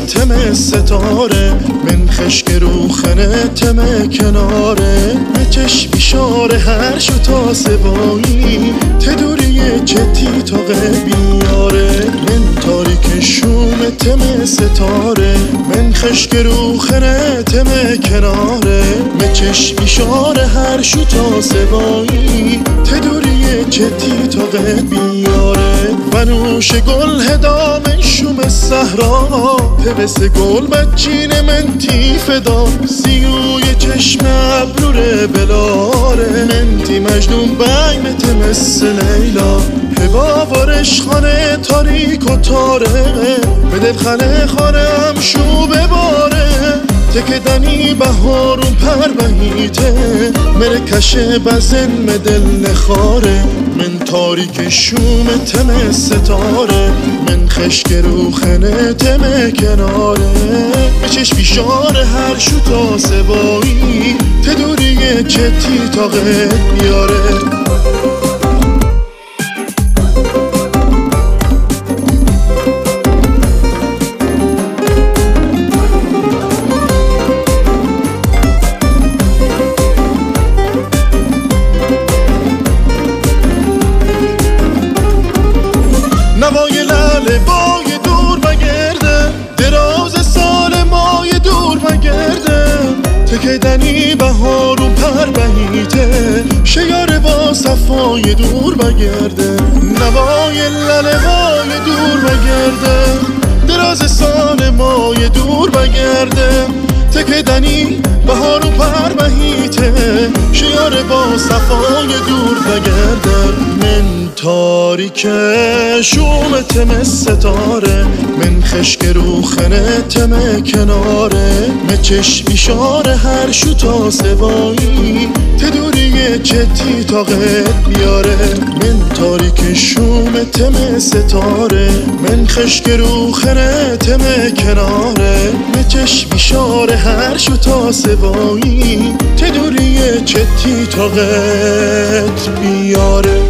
تم ستاره من خشک روخنه تم کناره مچش بیشاره هر شو تا سبایی تدوری جتی تا بیاره من تاریک شوم تم ستاره من خشک روخنه تم کناره مچش بیشاره هر شو تا سبایی تدوری جتی تا بیاره ونوش گل هدا من شوم صحرا پبس گل بچین من تیفدا سیوی چشم ابرور بلاره من تی مجنون بیم تمس لیلا هوا وارش خانه تاریک و تاره به دلخانه خانم شو بباره تکدنی بهارون پر بهیته مره کشه بزن مدل نخاره من تاریک شوم تم ستاره من خشک روخنه تم کناره بچش بیشاره هر شو تا سبایی تدوری جتی تا بیاره نوای لعل بای دور بگرده دراز سال مای دور بگرده تکیدنی بهارون پر بهیته شیاره با صفای دور بگرده نوای لعل بای دور بگرده دراز سال مای دور بگرده تکیدنی بهارون پر بهیته شیاره با صفای دور بگرده من تاریک شوم تم ستاره من خشک روخنه تم کناره مچش بیشاره هر شو تا سوایی تدوری جتی تا بیاره من تاریک شوم تم ستاره من خشک روخنه تم کناره مچش بیشاره هر شو تا سوایی تدوری جتی تا بیاره